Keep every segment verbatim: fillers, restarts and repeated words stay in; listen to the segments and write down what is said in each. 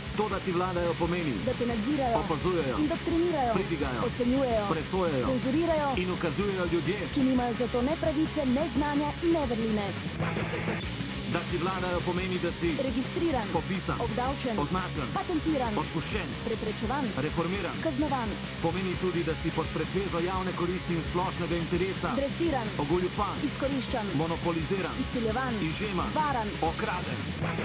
To, da ti vladajo, pomeni, da te nadzirajo, opazujejo, indoktrinirajo, pridigajo, ocenjujejo, presojajo, cenzurirajo in ukazujejo ljudje, ki nimajo za to ne pravice, ne znanja in ne vrline. Da ti vladajo, pomeni, da si registriran, popisan, obdavčen, označen, patentiran, odpuščen, preprečevan, reformiran, kaznovan, pomeni tudi, da si pod pretvezo javne koristi in splošnega interesa dresiran, ogoljupan, izkoriščan, monopoliziran, izsiljevan, izžeman, varan, okraden.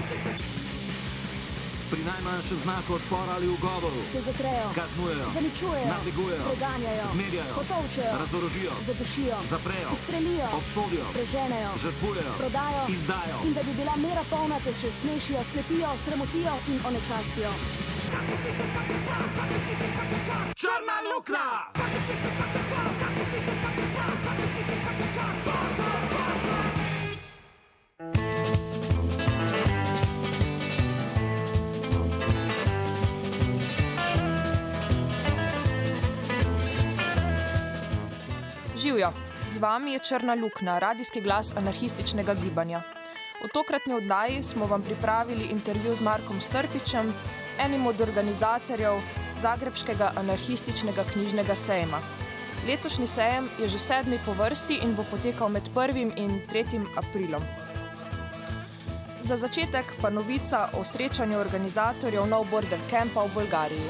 Pri najmanjšem znaku odpora ali ugovoru te zatrejo, kaznujejo, zaničujejo, nadlegujejo, preganjajo, zmerjajo, potolčejo, razorožijo, zadušijo, zaprejo, ustrelijo, obsodijo, preženejo, žrtvujejo, prodajo, izdajo. In da bi bila mera polna, te še smešijo, slepijo, sramotijo in onečastijo. Črna luknja! Živjo, z vami je Črna luknja, radijski glas anarhističnega gibanja. V tokratni oddaji smo vam pripravili intervju z Markom Strpičem, enim od organizatorjev Zagrebškega anarhističnega knjižnega sejma. Letošnji sejem je že sedmi po vrsti in bo potekal med prvim in tretjim aprilom. Za začetek pa novica o srečanju organizatorjev No Border Campa v Bolgariji.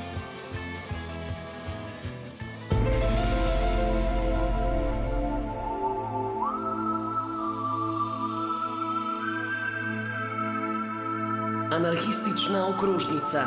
Anarhistična okrožnica.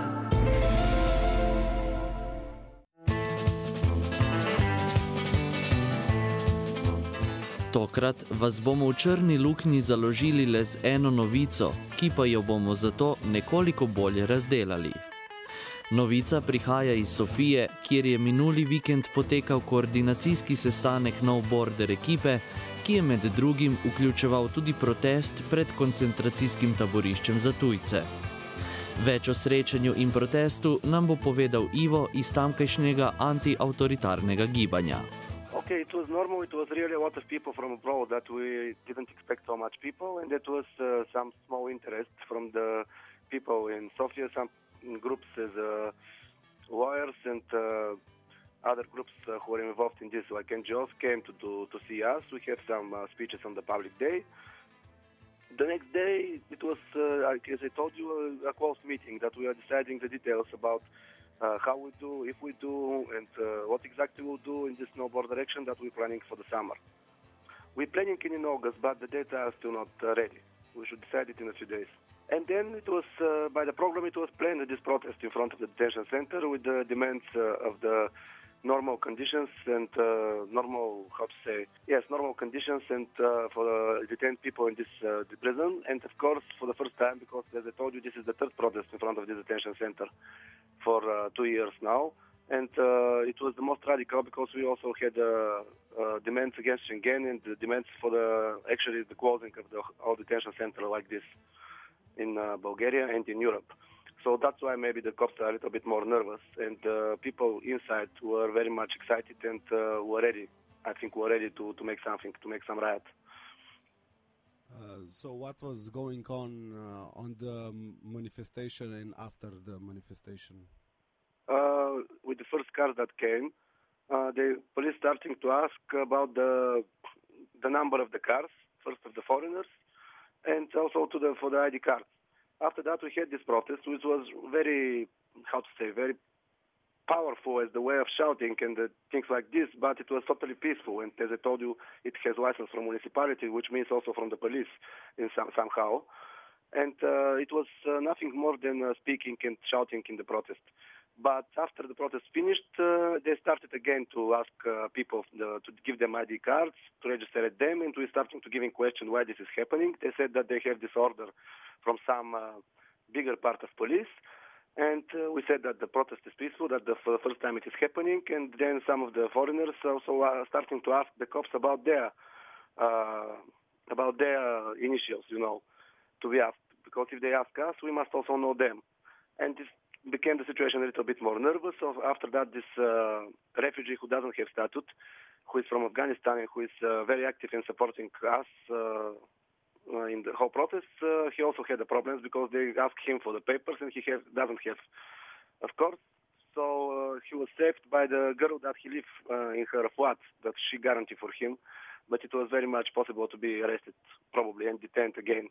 Tokrat vas bomo v Črni luknji založili le z eno novico, ki pa jo bomo zato nekoliko bolje razdelali. Novica prihaja iz Sofije, kjer je minuli vikend potekal koordinacijski sestanek No Border ekipe, ki je med drugim vključeval tudi protest pred koncentracijskim taboriščem za tujce. Več o srečanju in protestu nam bo povedal Ivo iz tamkajšnjega anti-autoritarnega gibanja. Okay, it was normal. It was really a lot of people from abroad that we didn't expect so much people, and that was uh, some small interest from the people in Sofia, some groups as uh, lawyers and uh, other groups uh, who are involved in this, like N G Os, came to, to, to see us. We have some uh, speeches on the public day. The next day, it was, uh, as I told you, a, a close meeting that we are deciding the details about uh, how we do, if we do, and uh, what exactly we'll do in this No Border action that we're planning for the summer. We're planning it in August, but the data are still not uh, ready. We should decide it in a few days. And then it was, uh, by the program, it was planned this protest in front of the detention center with the demands uh, of the normal conditions and uh, normal, how to say, yes, normal conditions and uh, for the detained people in this uh, the prison. And of course, for the first time, because as I told you, this is the third protest in front of this detention center for uh, two years now. And uh, it was the most radical because we also had uh, uh, demands against Schengen and the demands for the, actually the closing of the all detention center like this in uh, Bulgaria and in Europe. So that's why maybe the cops are a little bit more nervous, and uh, people inside were very much excited and uh, were ready. I think were ready to, to make something, to make some riot. Uh, so what was going on uh, on the manifestation and after the manifestation? Uh, with the first cars that came, uh, the police starting to ask about the the number of the cars, first of the foreigners, and also to the for the I D cards. After that, we had this protest, which was very, how to say, very powerful as the way of shouting and uh, things like this, but it was totally peaceful. And as I told you, it has license from municipality, which means also from the police in some, somehow. And uh, it was uh, nothing more than uh, speaking and shouting in the protest. But after the protest finished, uh, they started again to ask uh, people uh, to give them I D cards, to register at them, and we started to giving question why this is happening. They said that they have this order from some uh, bigger part of police, and uh, we said that the protest is peaceful, that the, for the first time it is happening, and then some of the foreigners also are starting to ask the cops about their uh, about their initials, you know, to be asked, because if they ask us, we must also know them. And this became the situation a little bit more nervous. So after that, this uh, refugee who doesn't have statute, who is from Afghanistan and who is uh, very active in supporting us, uh, uh, in the whole process, uh, he also had the problems because they asked him for the papers and he have, doesn't have, of course. So uh, he was saved by the girl that he lived uh, in her flat that she guaranteed for him, but it was very much possible to be arrested probably and detained again.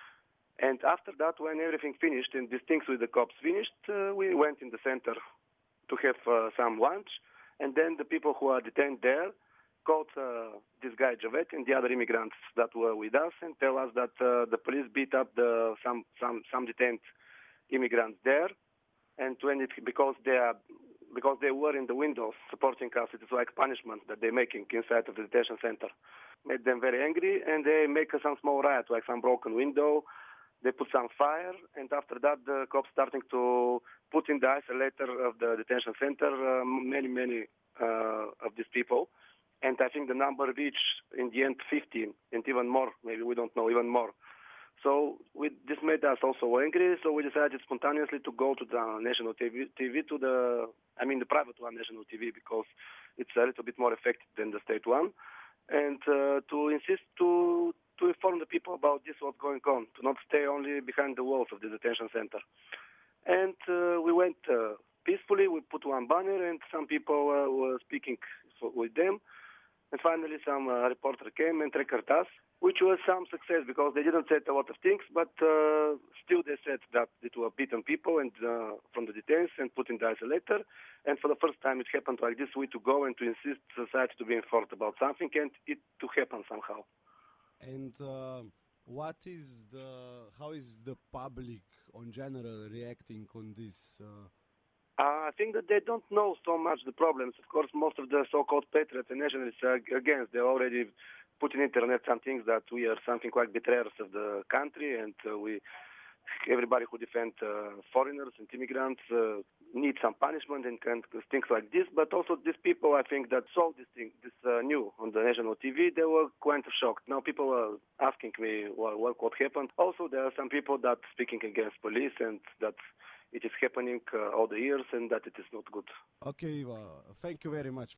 And after that, when everything finished and these things with the cops finished, uh, we went in the center to have uh, some lunch, and then the people who are detained there called uh, this guy Javed and the other immigrants that were with us and tell us that uh, the police beat up the some some some detained immigrants there, and when it because they are because they were in the windows supporting us, it is like punishment that they're making inside of the detention center. Made them very angry, and they make some small riot, like some broken window. They put some fire, and after that, the cops starting to put in the isolator of the detention center uh, many, many uh, of these people. And I think the number reached, in the end, fifteen, and even more, maybe we don't know, even more. So we, this made us also angry, so we decided spontaneously to go to the national T V, T V to the, I mean the private one, national T V, because it's a little bit more effective than the state one, and uh, to insist to to inform the people about this, what's going on, to not stay only behind the walls of the detention center. And uh, we went uh, peacefully, we put one banner, and some people uh, were speaking for, with them. And finally some uh, reporter came and recorded us, which was some success because they didn't say a lot of things, but uh, still they said that it were beaten people and uh, from the detains and put in the isolator. And for the first time it happened like this way to go and to insist society to be informed about something and it to happen somehow. And uh, what is the, how is the public on general reacting on this? Uh... Uh, I think that they don't know so much the problems. Of course, most of the so-called patriots and nationalists are against. They already put in internet some things that we are something like betrayers of the country, and uh, we, everybody who defend uh, foreigners and immigrants uh, need some punishment and, and things like this. But also these people, I think, that saw this thing, this uh, new on the national T V, they were quite shocked. Now people are asking me what, what, what happened. Also, there are some people that speaking against police and that it is happening uh, all the years and that it is not good. Okay, Iva, thank you very much.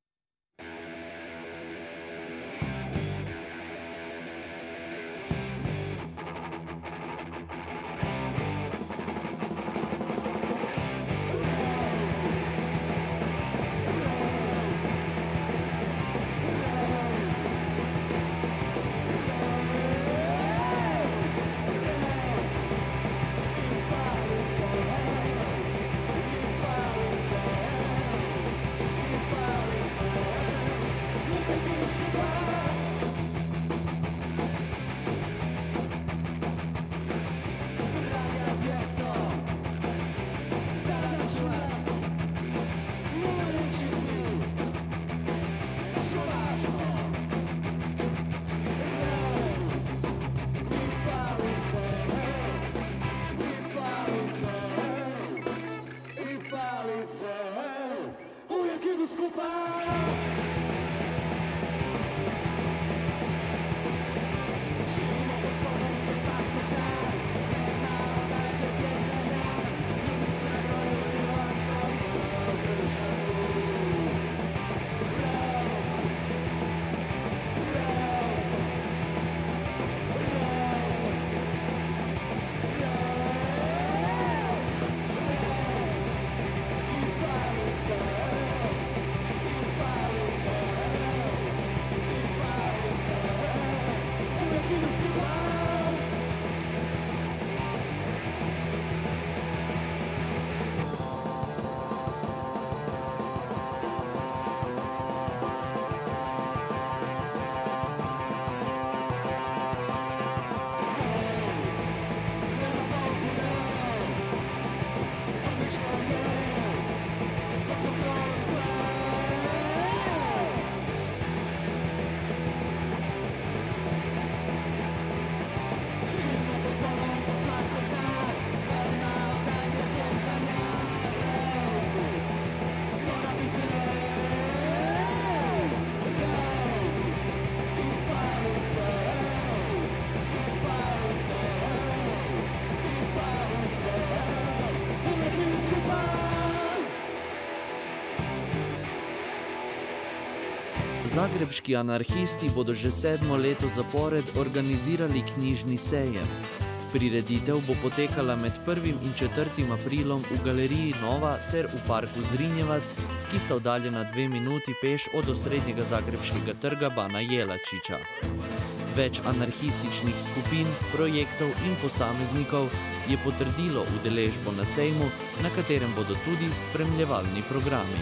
Zagrebški anarhisti bodo že sedmo leto zapored organizirali knjižni sejem. Prireditev bo potekala med prvim in četrtim aprilom v galeriji Nova ter v parku Zrinjevac, ki sta oddaljena dve minuti peš od osrednjega zagrebškega trga Bana Jelačiča. Več anarhističnih skupin, projektov in posameznikov je potrdilo udeležbo na sejmu, na katerem bodo tudi spremljevalni programi.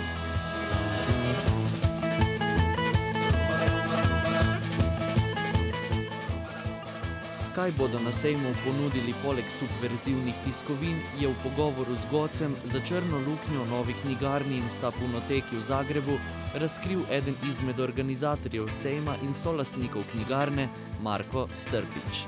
Kaj bodo na sejmu ponudili poleg subverzivnih tiskovin, je v pogovoru z Gocem za Črno luknjo Novi knjigarni in Sapunoteki v Zagrebu razkril eden izmed organizatorjev sejma in solastnikov knjigarne Marko Strpić.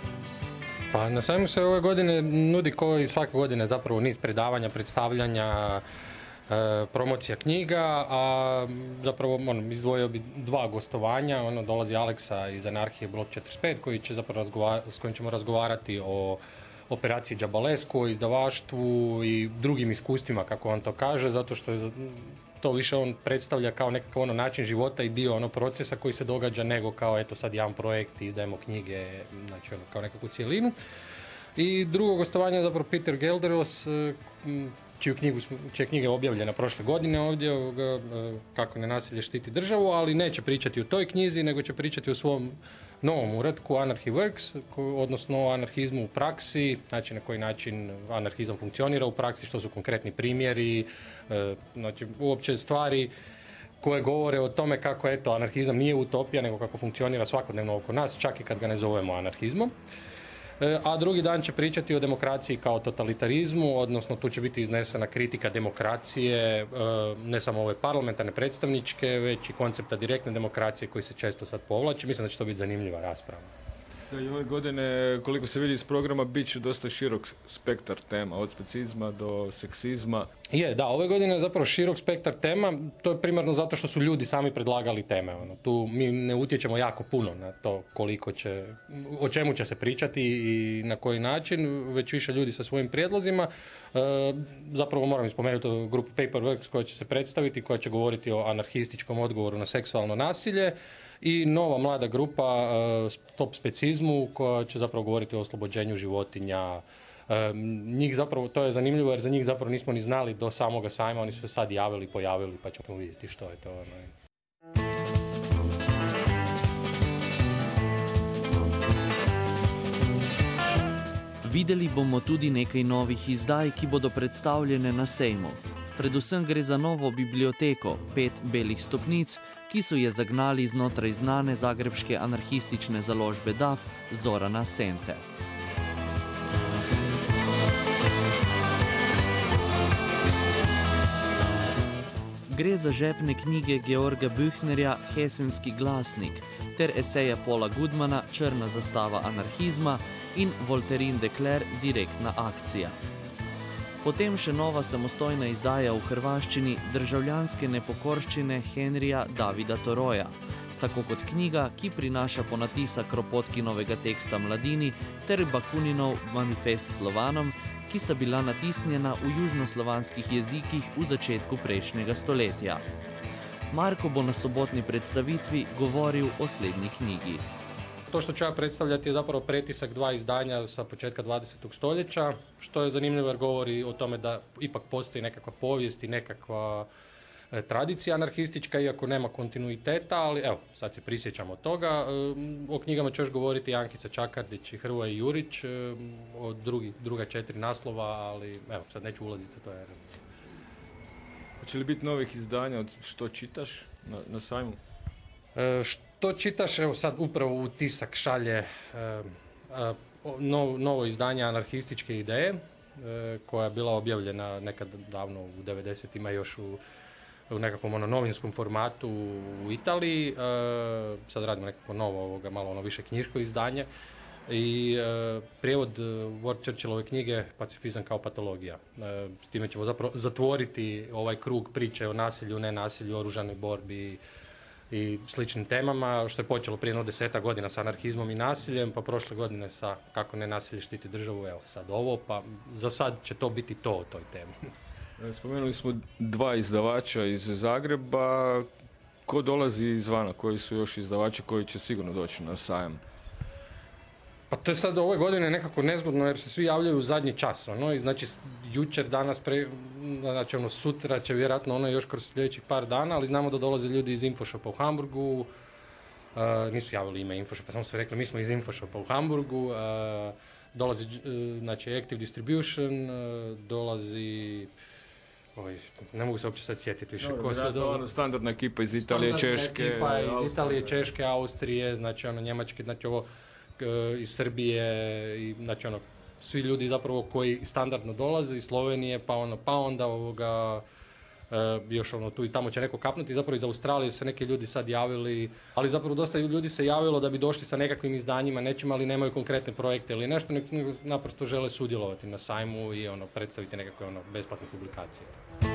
Pa na sajmu se ove godine nudi kao i svake godine zapravo niz predavanja, predstavljanja, e, promocija knjiga, a zapravo ono, izdvojio bi dva gostovanja. Ono, dolazi Aleksa iz Anarhije blok četrdeset pet koji će zapravo razgovarati, s kojim ćemo razgovarati o operaciji Džabalesku, o izdavaštvu i drugim iskustvima, kako on to kaže, zato što je to više on predstavlja kao nekakav ono način života i dio ono procesa koji se događa, nego kao eto sad jedan projekt i izdajemo knjige, znači ono kao nekakvu cijelinu. I drugo gostovanje je zapravo Peter Gelderos, čiju knjigu, čija knjiga je objavljena prošle godine ovdje, kako nenasilje štiti državu, ali neće pričati o toj knjizi, nego će pričati o svom novom uratku Anarchy Works, odnosno o anarhizmu u praksi, znači na koji način anarhizam funkcionira u praksi, što su konkretni primjeri, znači uopće stvari koje govore o tome kako eto anarhizam nije utopija, nego kako funkcionira svakodnevno oko nas, čak i kad ga ne zovemo anarhizmom. A drugi dan će pričati o demokraciji kao totalitarizmu, odnosno tu će biti iznesena kritika demokracije, ne samo ove parlamentarne predstavničke, već i koncepta direktne demokracije koji se često sad povlači. Mislim da će to biti zanimljiva rasprava. Da, i ove godine, koliko se vidi iz programa, bit će dosta širok spektar tema, od specizma do seksizma. Je, da, ove godine je zapravo širok spektar tema, to je primarno zato što su ljudi sami predlagali teme. Ono. Tu mi ne utječemo jako puno na to koliko će, o čemu će se pričati i na koji način, već više ljudi sa svojim prijedlozima. E, zapravo moram spomenuti grupu Paperworks koja će se predstaviti, koja će govoriti o anarhističkom odgovoru na seksualno nasilje, i nova mlada grupa uh, Stop specizmu koja će zapravo govoriti o oslobođenju životinja. Uh, njih zapravo, to je zanimljivo jer za njih zapravo nismo ni znali do samoga sajma, oni su se sad javili, pojavili, pa ćemo vidjeti što je to. Ne. Videli bomo tudi nekaj novih izdaj, ki bodo predstavljene na sejmu. Predvsem gre za novo biblioteko, pet belih stopnic, ki so je zagnali znotraj znane zagrebške anarhistične založbe D A F Zorana Sente. Gre za žepne knjige Georga Büchnerja Hesenski glasnik ter eseja Paula Goodmana Črna zastava anarhizma in Voltairine de Cleyre Direktna akcija. Potem še nova samostojna izdaja v hrvaščini Državljanske nepokorščine Henrija Davida Toroja, tako kot knjiga, ki prinaša ponatisa Kropotkinovega teksta Mladini ter Bakuninov Manifest Slovanom, ki sta bila natisnjena v južnoslovanskih jezikih v začetku prejšnjega stoletja. Marko bo na sobotni predstavitvi govoril o slednji knjigi. To što ću ja predstavljati je zapravo pretisak dva izdanja sa početka dvadesetog stoljeća, što je zanimljivo jer govori o tome da ipak postoji nekakva povijest i nekakva e, tradicija anarhistička, iako nema kontinuiteta, ali evo, sad se prisjećamo toga. E, o knjigama ću još govoriti Ankica Čakardić i Hrvoje Jurić, e, o drugi, druga četiri naslova, ali evo, sad neću ulaziti u to jer... Hoće li biti novih izdanja od što čitaš na, na sajmu? E, što čitaš, evo sad upravo u tisak šalje e, e, novo, novo izdanje anarhističke ideje, e, koja je bila objavljena nekad davno u devedesetima još u, u nekakvom ono novinskom formatu u Italiji. E, sad radimo nekako novo, ovoga, malo ono više knjiško izdanje. I e, prijevod Ward Churchillove knjige Pacifizam kao patologija. E, s time ćemo zapravo zatvoriti ovaj krug priče o nasilju, nenasilju, oružanoj borbi i sličnim temama, što je počelo prije jedno deseta godina sa anarhizmom i nasiljem, pa prošle godine sa kako ne nasilje štiti državu, evo sad ovo, pa za sad će to biti to o toj temi. Spomenuli smo dva izdavača iz Zagreba. ko dolazi izvana, koji su još izdavači koji će sigurno doći na sajam? Pa to je sad ove godine nekako nezgodno jer se svi javljaju u zadnji čas, ono, i znači jučer, danas, pre, znači ono, sutra će vjerojatno ono još kroz sljedećih par dana, ali znamo da dolaze ljudi iz Infoshopa u Hamburgu, uh, nisu javili ime Infoshopa, samo su rekli mi smo iz Infoshopa u Hamburgu, uh, dolazi, uh, znači Active Distribution, uh, dolazi... Oj, ne mogu se uopće sad sjetiti više. Ko se do... Standardna ekipa iz Italije, standardna Češke. Ekipa iz Italije, Češke, Austrije, znači ono njemačke, znači ovo iz Srbije, i, znači ono svi ljudi zapravo koji standardno dolaze iz Slovenije, pa ono, pa onda ovoga e, još ono tu i tamo će neko kapnuti, zapravo iz Australije se neki ljudi sad javili, ali zapravo dosta ljudi se javilo da bi došli sa nekakvim izdanjima, nečim, ali nemaju konkretne projekte ili nešto, nego naprosto žele sudjelovati na sajmu i ono predstaviti nekakve ono besplatne publikacije.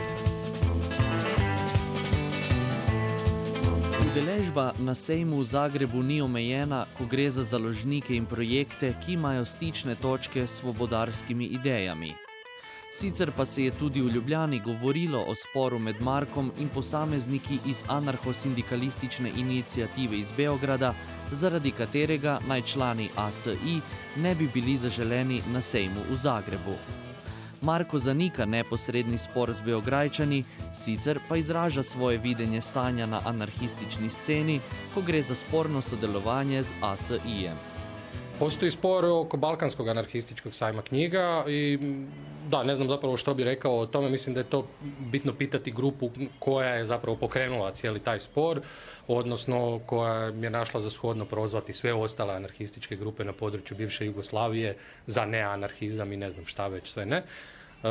Udeležba na sejmu v Zagrebu ni omejena, ko gre za založnike in projekte, ki imajo stične točke s svobodarskimi idejami. Sicer pa se je tudi v Ljubljani govorilo o sporu med Markom in posamezniki iz anarcho-sindikalistične iniciative iz Beograda, zaradi katerega naj člani A S I ne bi bili zaželeni na sejmu v Zagrebu. Marko zanika neposredni spor z Beograjčani, sicer pa izraža svoje videnje stanja na anarhistični sceni, ko gre za sporno sodelovanje z A S I-em. Postoji spor oko Balkanskog anarhističkog sajma knjiga i da, ne znam zapravo što bi rekao o tome, mislim da je to bitno pitati grupu koja je zapravo pokrenula cijeli taj spor, odnosno koja je našla za shodno prozvati sve ostale anarhističke grupe na području bivše Jugoslavije za neanarhizam i ne znam šta već sve ne. E,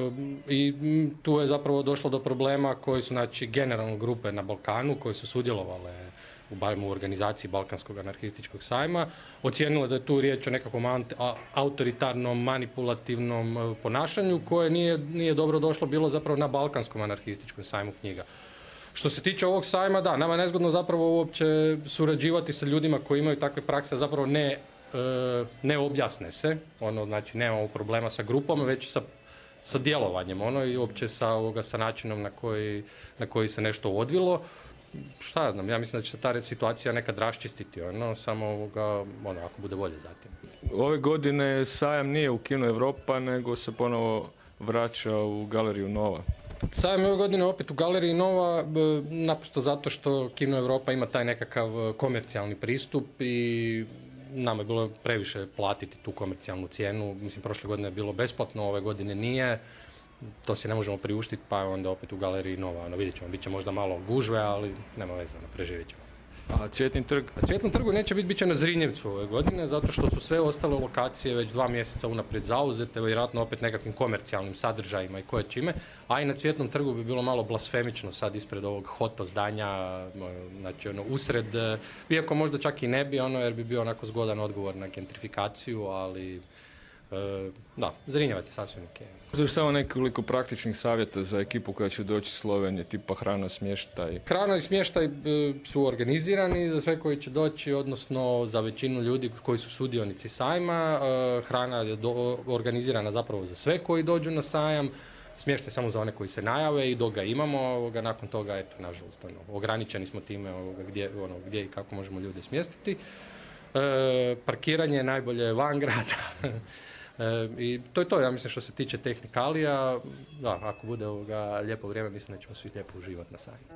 I tu je zapravo došlo do problema koji su, znači, generalno grupe na Balkanu koje su sudjelovale u barem u organizaciji Balkanskog anarhističkog sajma, ocijenila da je tu riječ o nekakvom autoritarnom, manipulativnom ponašanju koje nije, nije dobro došlo bilo zapravo na Balkanskom anarhističkom sajmu knjiga. Što se tiče ovog sajma, da, nama je nezgodno zapravo uopće surađivati sa ljudima koji imaju takve prakse, zapravo ne, e, ne objasne se, ono, znači nemamo problema sa grupom, već sa, sa djelovanjem, ono, i uopće sa, ovoga, sa načinom na koji, na koji se nešto odvilo. Šta ja znam, ja mislim da će se ta situacija nekad raščistiti, ono, samo ovoga, ono, ako bude volje zatim. Ove godine sajam nije u Kino Europa, nego se ponovo vraća u Galeriju Nova. Sajam ove godine opet u Galeriji Nova, naprosto zato što Kino Europa ima taj nekakav komercijalni pristup i nama je bilo previše platiti tu komercijalnu cijenu. Mislim, prošle godine je bilo besplatno, ove godine nije. To se ne možemo priuštiti, pa onda opet u Galeriji Nova. Ono, vidjet ćemo, bit će možda malo gužve, ali nema veze, ono, preživjet ćemo. A Cvjetni trg? A Cvjetnom trgu neće biti, bit će na Zrinjevcu ove godine, zato što su sve ostale lokacije već dva mjeseca unaprijed zauzete, vjerojatno opet nekakvim komercijalnim sadržajima i koje čime, a i na Cvjetnom trgu bi bilo malo blasfemično sad ispred ovog hoto zdanja, znači ono, usred, iako možda čak i ne bi, ono, jer bi bio onako zgodan odgovor na gentrifikaciju, ali e, da, Zrinjevac je sasvim ok. Možda samo nekoliko praktičnih savjeta za ekipu koja će doći iz Slovenije, tipa hrana, smještaj? Hrana i smještaj su organizirani za sve koji će doći, odnosno za većinu ljudi koji su sudionici sajma. Hrana je do, organizirana zapravo za sve koji dođu na sajam, smještaj samo za one koji se najave i dok ga imamo, ovoga, nakon toga, eto, nažalost, ono, ograničeni smo time ovoga, gdje, ono, gdje i kako možemo ljude smjestiti. E, parkiranje je najbolje van grada. E, I to je to, ja mislim, što se tiče tehnikalija. Da, ako bude ovoga lijepo vrijeme, mislim da ćemo svi lijepo uživati na sajmu.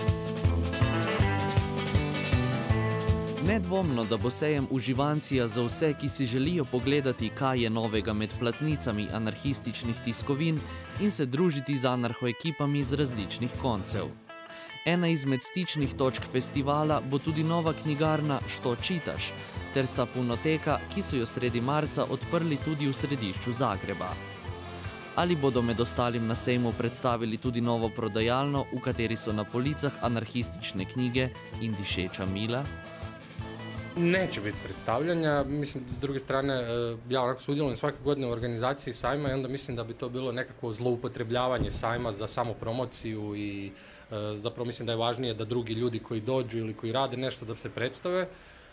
Nedvomno, da bo sejem uživancija za vse, ki si želijo pogledati, kaj je novega med platnicami anarhističnih tiskovin in se družiti z anarhoekipami z različnih koncev. Ena izmed stičnih točk festivala bo tudi nova knjigarna Što čitaš, ter Sapunoteka, ki so jo sredi marca odprli tudi v središču Zagreba. Ali bodo med ostalim na sejmu predstavili tudi novo prodajalno, v kateri so na policah anarhistične knjige in dišeča mila? Neće biti predstavljanja, mislim, s druge strane, ja onako sudjelujem svake godine u organizaciji sajma i onda mislim da bi to bilo nekako zloupotrebljavanje sajma za samopromociju i zapravo mislim da je važnije da drugi ljudi koji dođu ili koji rade nešto da se predstave.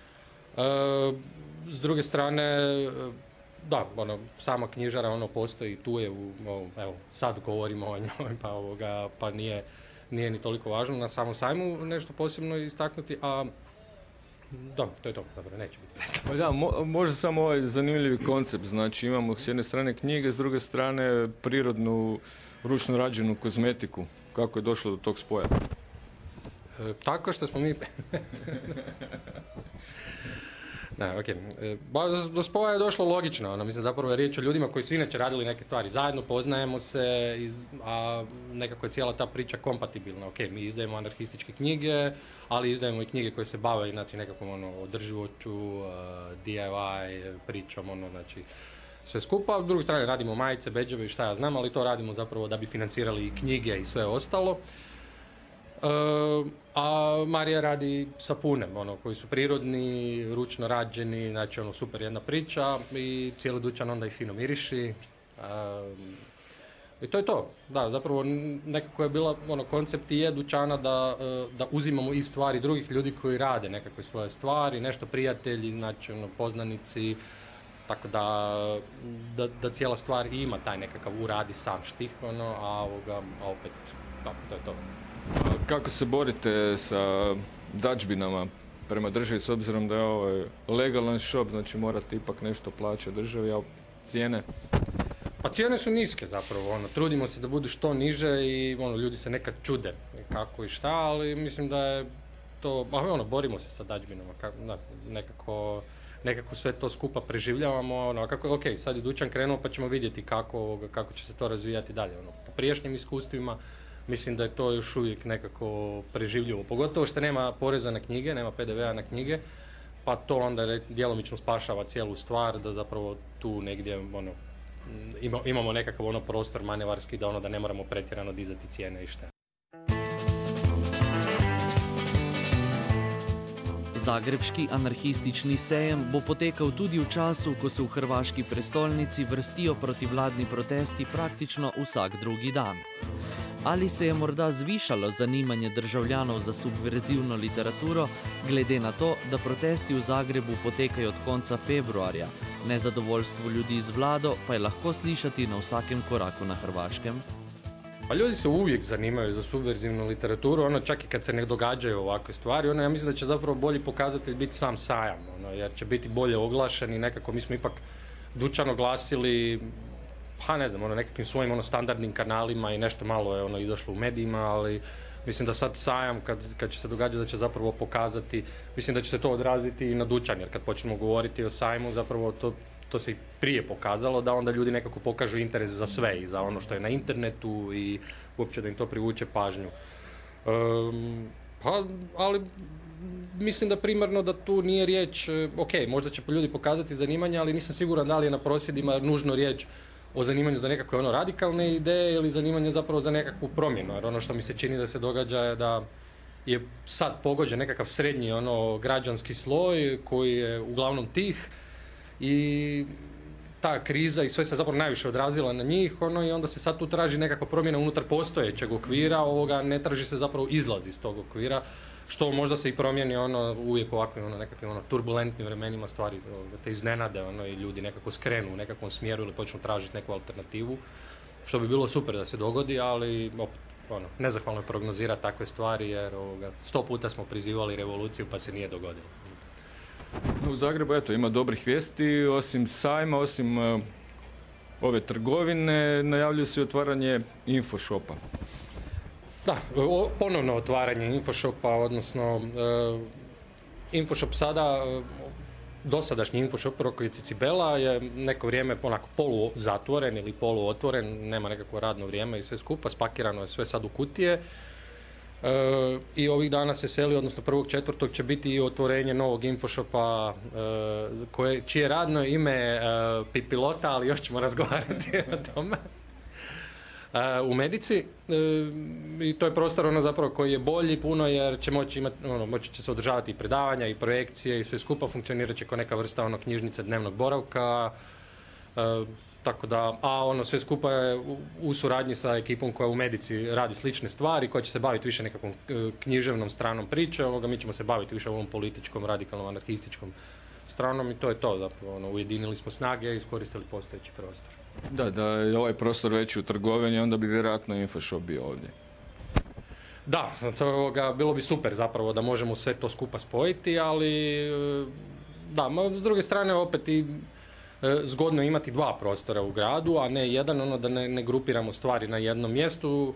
S druge strane, da, ono, sama knjižara ono postoji, tu je, u, evo, sad govorimo o njoj, pa, ovoga, pa nije, nije ni toliko važno na samom sajmu nešto posebno istaknuti, a da, to je to, zapravo neće biti predstavljeno. Pa da, mo- možda samo ovaj zanimljivi koncept, znači imamo s jedne strane knjige, s druge strane prirodnu, ručno rađenu kozmetiku. Kako je došlo do tog spoja? E, tako što smo mi... Da, ok. E, do spoja je došlo logično, ono, mislim, zapravo je riječ o ljudima koji su inače radili neke stvari zajedno, poznajemo se, iz, a nekako je cijela ta priča kompatibilna. Ok, mi izdajemo anarhističke knjige, ali izdajemo i knjige koje se bave, znači, nekakvom ono, održivoću, uh, D I Y, pričom, ono, znači, sve skupa. S druge strane radimo majice, bedževe i šta ja znam, ali to radimo zapravo da bi financirali knjige i sve ostalo. Uh, a Marija radi sapune, ono, koji su prirodni, ručno rađeni, znači ono super jedna priča i cijeli dućan onda i fino miriši. Uh, I to je to. Da, zapravo nekako je bila, ono, koncept i je dućana da, da uzimamo i stvari drugih ljudi koji rade nekakve svoje stvari, nešto prijatelji, znači ono, poznanici, tako da, da, da cijela stvar ima taj nekakav uradi sam štih, ono, a, ovoga, a opet, da, to je to. Kako se borite sa dadžbinama prema državi, s obzirom da je ovo legalan shop, znači morate ipak nešto plaćati državi, a cijene? Pa cijene su niske zapravo, ono, trudimo se da budu što niže i ono, ljudi se nekad čude kako i šta, ali mislim da je to, a ono, borimo se sa dadžbinama, da, nekako, nekako sve to skupa preživljavamo, ono, kako, ok, sad je dućan krenuo pa ćemo vidjeti kako, kako će se to razvijati dalje, ono, po prijašnjim iskustvima. Mislim da je to još uvijek nekako preživljivo, pogotovo što nema poreza na knjige, nema P D V-a na knjige, pa to onda djelomično spašava cijelu stvar, da zapravo tu negdje ono, imamo nekakav ono prostor manevarski da ono da ne moramo pretjerano dizati cijene i šta. Zagrebški anarhistični sejem bo potekal tudi v času, ko se v hrvaški prestolnici vrstijo protivladni protesti praktično vsak drugi dan. Ali se je morda zvišalo zanimanje državljanov za subverzivno literaturo, glede na to, da protesti v Zagrebu potekajo od konca februarja, nezadovoljstvo ljudi z vlado pa je lahko slišati na vsakem koraku na Hrvaškem? Pa ljudi se uvijek zanimaju za subverzivnu literaturu, ono čak i kad se ne događaju ovakve stvari, ono ja mislim da će zapravo bolji pokazatelj biti sam sajam, ono, jer će biti bolje oglašen i nekako mi smo ipak dućan oglasili, pa ne znam, ono, nekakvim svojim ono, standardnim kanalima i nešto malo je ono izašlo u medijima, ali mislim da sad sajam kad, kad će se događati da će zapravo pokazati, mislim da će se to odraziti i na dućan, jer kad počnemo govoriti o sajmu zapravo to, to se i prije pokazalo da onda ljudi nekako pokažu interes za sve i za ono što je na internetu i uopće da im to privuče pažnju. Um, pa, ali mislim da primarno da tu nije riječ, ok, možda će ljudi pokazati zanimanje, ali nisam siguran da li je na prosvjedima nužno riječ o zanimanju za nekakve ono radikalne ideje ili zanimanje zapravo za nekakvu promjenu. Jer ono što mi se čini da se događa je da je sad pogođen nekakav srednji ono građanski sloj koji je uglavnom tih i ta kriza i sve se zapravo najviše odrazila na njih, ono, i onda se sad tu traži nekakva promjena unutar postojećeg okvira, ovoga ne traži se zapravo izlaz iz tog okvira, što možda se i promijeni ono uvijek ovakvim ono nekakvim ono turbulentnim vremenima stvari da te iznenade ono i ljudi nekako skrenu u nekakvom smjeru ili počnu tražiti neku alternativu, što bi bilo super da se dogodi, ali opet ono nezahvalno je prognozirati takve stvari jer ovoga sto puta smo prizivali revoluciju pa se nije dogodilo. U Zagrebu eto ima dobrih vijesti, osim sajma, osim uh, ove trgovine, najavljuje se otvaranje infoshopa. Da, o, ponovno otvaranje infoshopa, odnosno uh, infoshop sada, uh, dosadašnji infoshop Rokvica Cicibela je neko vrijeme onako polu zatvoren ili polu otvoren, nema nekakvo radno vrijeme i sve skupa, spakirano je sve sad u kutije. E, i ovih dana se seli, odnosno prvog četvrtog će biti i otvorenje novog infoshopa e, koje, čije radno ime je e, Pipilota, ali još ćemo razgovarati o tome. E, u Medici e, i to je prostor ono zapravo koji je bolji puno jer će moći imati, ono, moći će se održavati i predavanja i projekcije i sve skupa, funkcionirat će kao neka vrsta ono knjižnice dnevnog boravka. E, Tako da, a ono sve skupa je u, u suradnji sa ekipom koja u Medici radi slične stvari, koja će se baviti više nekakvom književnom stranom priče, ovoga mi ćemo se baviti više ovom političkom, radikalnom, anarhističkom stranom i to je to zapravo, ono, ujedinili smo snage i iskoristili postojeći prostor. Da, da je ovaj prostor veći u trgovini, onda bi vjerojatno infoshop bio ovdje. Da, to je ovoga, bilo bi super zapravo da možemo sve to skupa spojiti, ali da, s druge strane opet i zgodno imati dva prostora u gradu, a ne jedan, ono da ne, ne grupiramo stvari na jednom mjestu.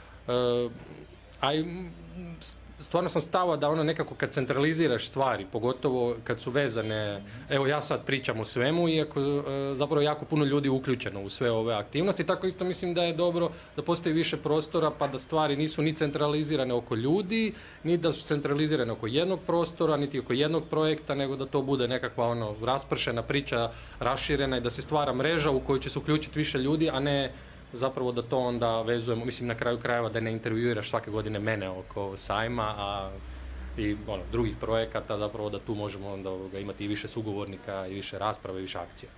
A i stvarno sam stava da ono nekako kad centraliziraš stvari, pogotovo kad su vezane, evo ja sad pričam o svemu, iako zapravo jako puno ljudi uključeno u sve ove aktivnosti, tako isto mislim da je dobro da postoji više prostora pa da stvari nisu ni centralizirane oko ljudi, ni da su centralizirane oko jednog prostora, niti oko jednog projekta, nego da to bude nekakva ono raspršena priča, raširena i da se stvara mreža u kojoj će se uključiti više ljudi, a ne zapravo da to onda vezujemo, mislim na kraju krajeva da ne intervjuiraš svake godine mene oko sajma, a i ono, drugih projekata, zapravo da tu možemo onda imati i više sugovornika, i više rasprave, i više akcija.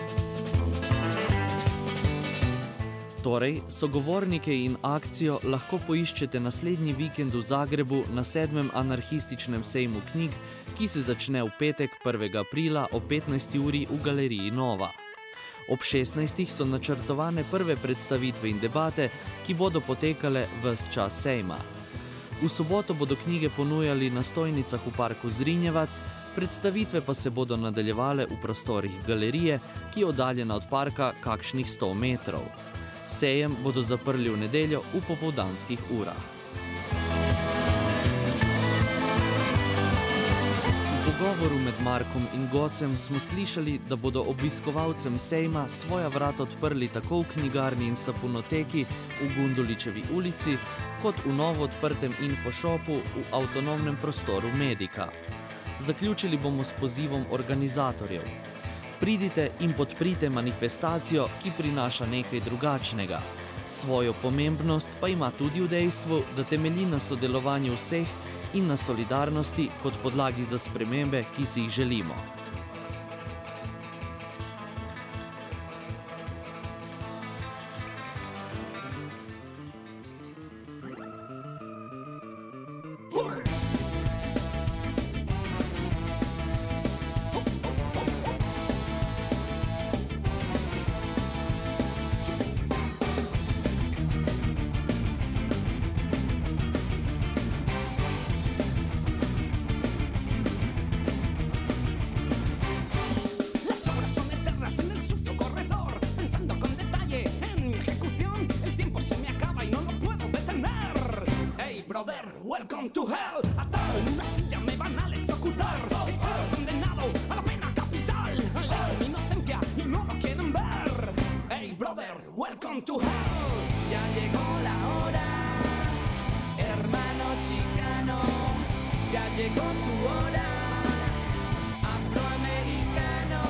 Torej, sogovornike in akcijo lahko poiščete naslednji vikend v Zagrebu na sedmem anarhističnem sejmu knjig, ki se začne v petek prvega aprila ob petnajsti uri v Galeriji Nova. Ob šestnajstih so načrtovane prve predstavitve in debate, ki bodo potekale ves čas sejma. V soboto bodo knjige ponujali na stojnicah v parku Zrinjevac, predstavitve pa se bodo nadaljevale v prostorih galerije, ki je oddaljena od parka kakšnih sto metrov. Sejem bodo zaprli v nedeljo v popoldanskih urah. V pogovoru med Markom in Gocem smo slišali, da bodo obiskovalcem sejma svoja vrata odprli tako v knjigarni in sapunoteki v Gunduličevi ulici, kot v novo odprtem infoshopu v avtonomnem prostoru Medika. Zaključili bomo s pozivom organizatorjev. Pridite in podprite manifestacijo, ki prinaša nekaj drugačnega. Svojo pomembnost pa ima tudi v dejstvu, da temelji na sodelovanju vseh in na solidarnosti kot podlagi za spremembe, ki si jih želimo. Welcome to hell, atado en una silla me van a electrocutar. He sido condenado a la pena capital. Alegan mi inocencia y no lo quieren ver. Hey brother, welcome to hell. Ya llegó la hora, hermano chicano. Ya llegó tu hora, afroamericano.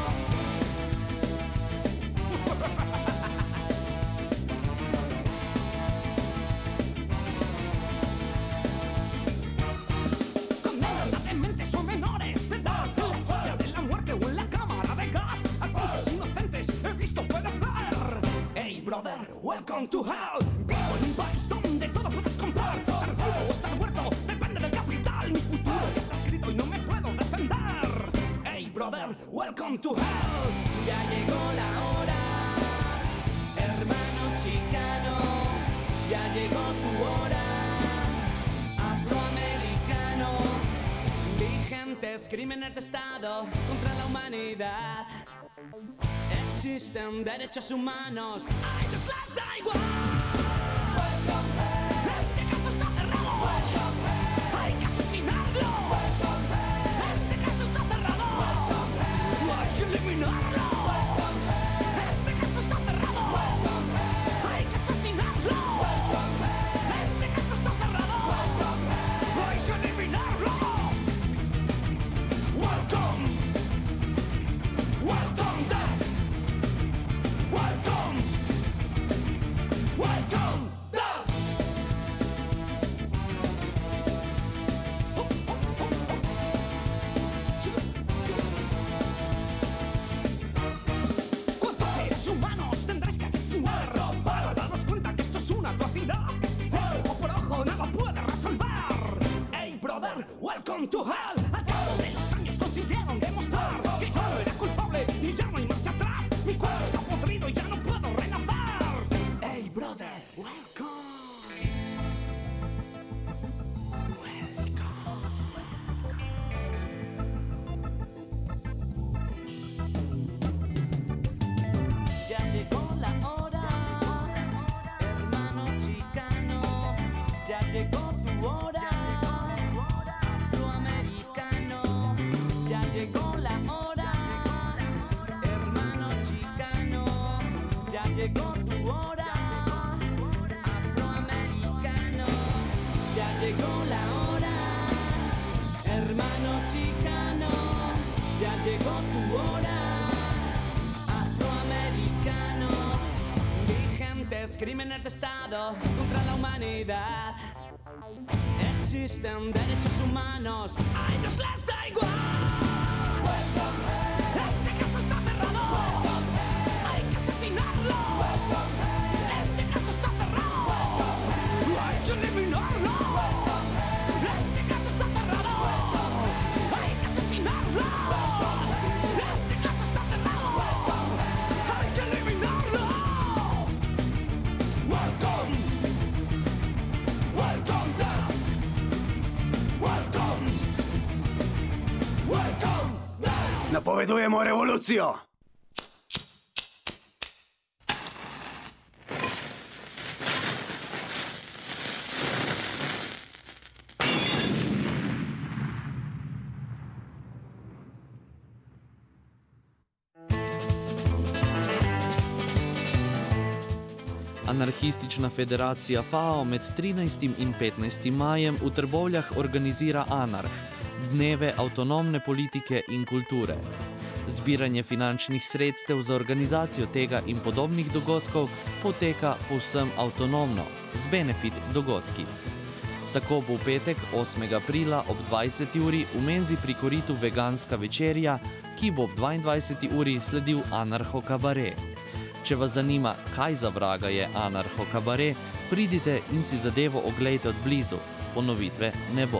Welcome to hell. Vivo en un país donde todo puedes comprar. Estar vivo o estar muerto depende del capital. Mi futuro ya está escrito y no me puedo defender. Hey brother, welcome to hell. Ya llegó la hora, hermano chicano. Ya llegó tu hora, afroamericano. Vigentes crímenes de Estado contra la humanidad. Existen derechos humanos, a ellos les da igual. Este caso está cerrado, hay que asesinarlo. Este caso está cerrado, hay que eliminarlo. Este caso está cerrado, hay que asesinarlo. Este caso está cerrado, hay que eliminarlo. Welcome, welcome death. Welcome! Welcome, death! ¿Cuántos seres humanos tendréis que asesinar para daros cuenta que esto es una atrocidad? Ojo por ojo nada puede resolver. Hey brother, welcome to hell. Al cabo de los años consiguieron demostrar que yo no era culpable y ya no hay marcha atrás. Mi cuerpo está podrido y ya no puedo renacer. Hey brother, welcome. llegó tu hora, afroamericano, ya llegó la hora, hermano chicano, ya llegó tu hora, afroamericano, ya llegó la hora, hermano chicano, ya llegó tu hora, afroamericano. Vigentes crímenes de Estado contra la humanidad. Existen derechos humanos, a ellos les da igual. Este caso está cerrado, hay que asesinarlo. Este caso está cerrado, hay que eliminarlo. Este caso está cerrado, hay que asesinarlo. Este caso está cerrado, hay que eliminarlo. Welcome, welcome death, welcome, welcome death. Napovedujemo revoluciju! Anarhistična federacija F A O med trinajstim in petnajstim majem v Trbovljah organizira Anarh, dneve avtonomne politike in kulture. Zbiranje finančnih sredstev za organizacijo tega in podobnih dogodkov poteka povsem avtonomno, z benefit dogodki. Tako bo v petek, osmega aprila ob dvajseti uri v menzi pri koritu veganska večerja, ki bo ob dvaindvajseti uri sledil Anarho kabare. Če vas zanima, kaj za vraga je Anarho kabare, pridite in si zadevo oglejte od blizu. Ponovitve ne bo.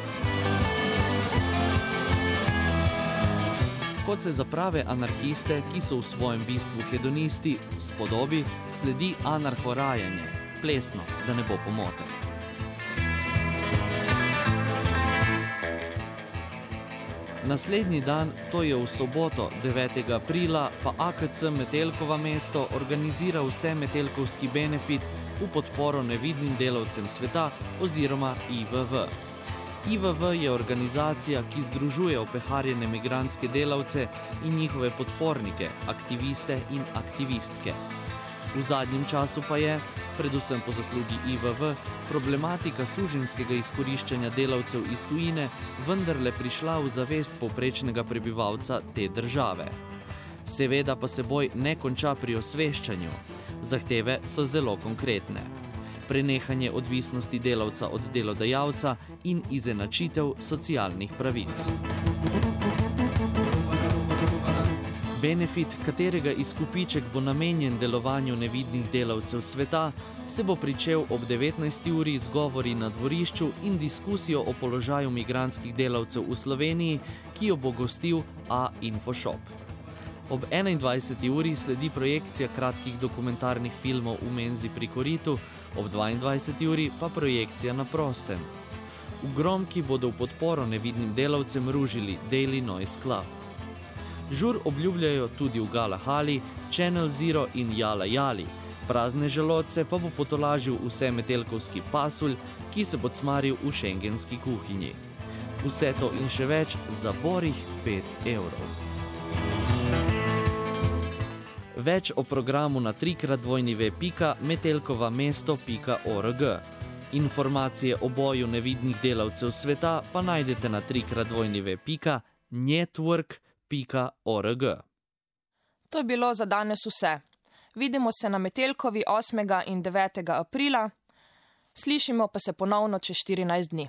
Kot se za prave anarhiste, ki so v svojem bistvu hedonisti, spodobi, sledi anarho rajanje. Plesno, da ne bo pomote. Naslednji dan, to je v soboto, devetega aprila, pa A K C Metelkova mesto organizira vse metelkovski benefit v podporo nevidnim delavcem sveta oziroma I V V. I V V je organizacija, ki združuje opeharjene migrantske delavce in njihove podpornike, aktiviste in aktivistke. V zadnjem času pa je, predvsem po zaslugi I V V, problematika suženjskega izkoriščanja delavcev iz tujine vendarle prišla v zavest povprečnega prebivalca te države. Seveda pa se boj ne konča pri osveščanju. Zahteve so zelo konkretne. Prenehanje odvisnosti delavca od delodajalca in izenačitev socialnih pravic. Benefit, katerega izkupiček bo namenjen delovanju nevidnih delavcev sveta, se bo pričel ob devetnajsti uri z govori na dvorišču in diskusijo o položaju migrantskih delavcev v Sloveniji, ki jo bo gostil A Infoshop. Ob enaindvajseti uri sledi projekcija kratkih dokumentarnih filmov v menzi pri koritu, ob dvaindvajseti uri pa projekcija na prostem. V Gromki bodo v podporo nevidnim delavcem ružili Daily Noise Club. Žur obljubljajo tudi v Galahali, Channel Zero in Jala Jali. Prazne želodce pa bo potolažil vse metelkovski pasulj, ki se bo cmaril v šengenski kuhinji. Vse to in še več za borih pet evrov. Več o programu na trikrat dvojni ve pika metelkovamesto pika org. Informacije o boju nevidnih delavcev sveta pa najdete na trikrat dvojni ve pika network pika org. To je bilo za danes vse. Vidimo se na Metelkovi osmega in devetega aprila. Slišimo pa se ponovno čez štirinajst dni.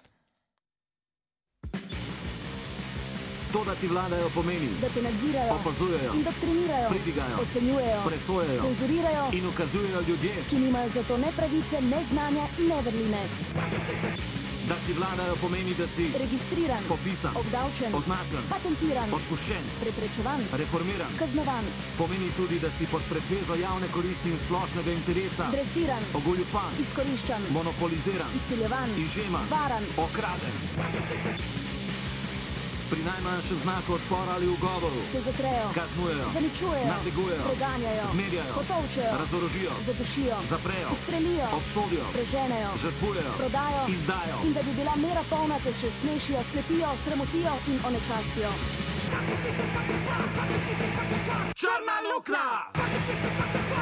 To, da ti vladajo, pomeni, da te nadzirajo, opazujejo, indoktrinirajo, pridigajo, ocenjujejo, presojajo, cenzurirajo in ukazujejo ljudje, ki nimajo za to ne pravice, ne znanja in ne vrline. Da ti vladajo, pomeni, da si registriran, popisan, obdavčen, označen, patentiran, odpuščen, preprečevan, reformiran, kaznovan. Pomeni tudi, da si pod pretvezo javne koristi in splošnega interesa dresiran, ogoljupan, izkoriščan, monopoliziran, izsiljevan, izžeman, varan, okraden. Pri najmanjšem znaku odpora ali ugovoru te zatrejo, kaznujejo, zaničujejo, nadlegujejo, preganjajo, zmerjajo, potolčejo, razorožijo, zadušijo, zaprejo, ustrelijo, obsodijo, preženejo, žrtvujejo, prodajo, izdajo. in da bi bila mera polna, te še smešijo, slepijo, sramotijo in onečastijo. Črna luknja!